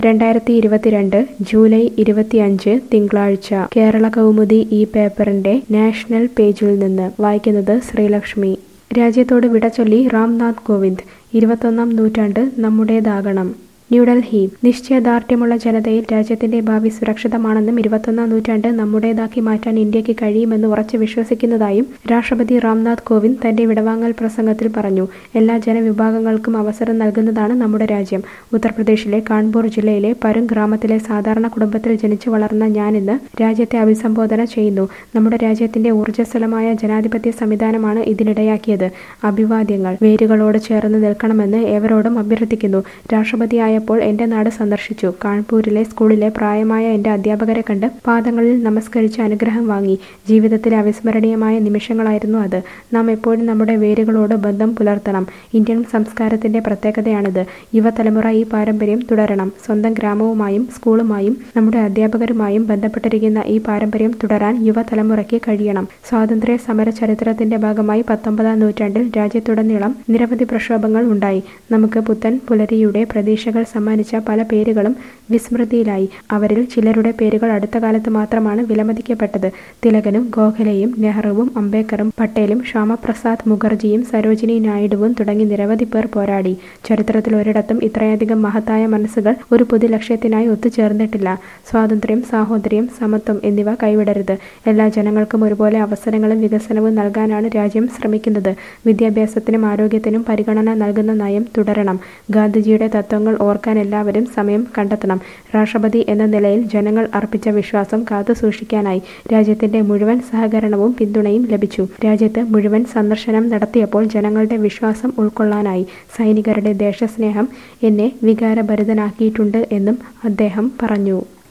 2022 July 25 തിങ്കളാഴ്ച കേരള കൗമുദി ഈ പേപ്പറിന്റെ നാഷണൽ പേജിൽ നിന്ന് വായിക്കുന്നത് ശ്രീലക്ഷ്മി. രാജ്യത്തോട് വിട ചൊല്ലി രാംനാഥ് കോവിന്ദ്. 21-ാം നൂറ്റാണ്ട് നമ്മുടേതാകണം. ന്യൂഡൽഹി. നിശ്ചയദാർഢ്യമുള്ള ജനതയിൽ രാജ്യത്തിന്റെ ഭാവി സുരക്ഷിതമാണെന്നും 21-ാം നൂറ്റാണ്ട് നമ്മുടേതാക്കി മാറ്റാൻ ഇന്ത്യക്ക് കഴിയുമെന്ന് ഉറച്ചു വിശ്വസിക്കുന്നതായും രാഷ്ട്രപതി രാംനാഥ് കോവിന്ദ് തന്റെ വിടവാങ്ങൽ പ്രസംഗത്തിൽ പറഞ്ഞു. എല്ലാ ജനവിഭാഗങ്ങൾക്കും അവസരം നൽകുന്നതാണ് നമ്മുടെ രാജ്യം. ഉത്തർപ്രദേശിലെ കാൺപൂർ ജില്ലയിലെ പരുങ് ഗ്രാമത്തിലെ സാധാരണ കുടുംബത്തിൽ ജനിച്ചു വളർന്ന ഞാനിന്ന് രാജ്യത്തെ അഭിസംബോധന ചെയ്യുന്നു. നമ്മുടെ രാജ്യത്തിന്റെ ഊർജ്ജസ്വലമായ ജനാധിപത്യ സംവിധാനമാണ് ഇതിനിടയാക്കിയത്. അഭിവാദ്യങ്ങൾ. വേരുകളോട് ചേർന്ന് നിൽക്കണമെന്ന് ഏവരോടും അഭ്യർത്ഥിക്കുന്നു. രാഷ്ട്രപതിയായ എന്റെ നാട് സന്ദർശിച്ചു. കാൺപൂരിലെ സ്കൂളിലെ പ്രായമായ എന്റെ അധ്യാപകരെ കണ്ട് പാദങ്ങളിൽ നമസ്കരിച്ച് അനുഗ്രഹം വാങ്ങി. ജീവിതത്തിലെ അവിസ്മരണീയമായ നിമിഷങ്ങളായിരുന്നു അത്. നാം എപ്പോഴും നമ്മുടെ വേരുകളോട് ബന്ധം പുലർത്തണം. ഇന്ത്യൻ സംസ്കാരത്തിന്റെ പ്രത്യേകതയാണിത്. യുവതലമുറ ഈ പാരമ്പര്യം തുടരണം. സ്വന്തം ഗ്രാമവുമായും സ്കൂളുമായും നമ്മുടെ അധ്യാപകരുമായും ബന്ധപ്പെട്ടിരിക്കുന്ന ഈ പാരമ്പര്യം തുടരാൻ യുവതലമുറയ്ക്ക് കഴിയണം. സ്വാതന്ത്ര്യ സമര ചരിത്രത്തിന്റെ ഭാഗമായി 19-ാം നൂറ്റാണ്ടിൽ രാജ്യത്തുടനീളം നിരവധി പ്രക്ഷോഭങ്ങൾ ഉണ്ടായി. നമുക്ക് പുത്തൻ പുലരിയുടെ പ്രതീക്ഷകൾ സമ്മാനിച്ച പല പേരുകളും വിസ്മൃതിയിലായി. അവരിൽ ചിലരുടെ പേരുകൾ അടുത്ത കാലത്ത് മാത്രമാണ് വിലമതിക്കപ്പെട്ടത്. തിലകനും ഗോഖലെയും നെഹ്റുവും അംബേദ്കറും പട്ടേലും ശ്യാമപ്രസാദ് മുഖർജിയും സരോജിനി നായിഡുവും തുടങ്ങി നിരവധി പേർ പോരാടി. ചരിത്രത്തിൽ ഒരിടത്തും ഇത്രയധികം മഹത്തായ മനസ്സുകൾ ഒരു പൊതു ലക്ഷ്യത്തിനായി ഒത്തുചേർന്നിട്ടില്ല. സ്വാതന്ത്ര്യം, സാഹോദര്യം, സമത്വം എന്നിവ കൈവിടരുത്. എല്ലാ ജനങ്ങൾക്കും ഒരുപോലെ അവസരങ്ങളും വികസനവും നൽകാനാണ് രാജ്യം ശ്രമിക്കുന്നത്. വിദ്യാഭ്യാസത്തിനും ആരോഗ്യത്തിനും പരിഗണന നൽകുന്ന നയം തുടരണം. ഗാന്ധിജിയുടെ തത്വങ്ങൾ ഓർക്കാൻ എല്ലാവരും സമയം കണ്ടെത്തണം. രാഷ്ട്രപതി എന്ന നിലയിൽ ജനങ്ങൾ അർപ്പിച്ച വിശ്വാസം കാത്തുസൂക്ഷിക്കാനായി രാജ്യത്തിന്റെ മുഴുവൻ സഹകരണവും പിന്തുണയും ലഭിച്ചു. രാജ്യത്ത് മുഴുവൻ സന്ദർശനം നടത്തിയപ്പോൾ ജനങ്ങളുടെ വിശ്വാസം ഉൾക്കൊള്ളാനായി. സൈനികരുടെ ദേശസ്നേഹം എന്നെ വികാരഭരിതനാക്കിയിട്ടുണ്ട് എന്നും അദ്ദേഹം പറഞ്ഞു.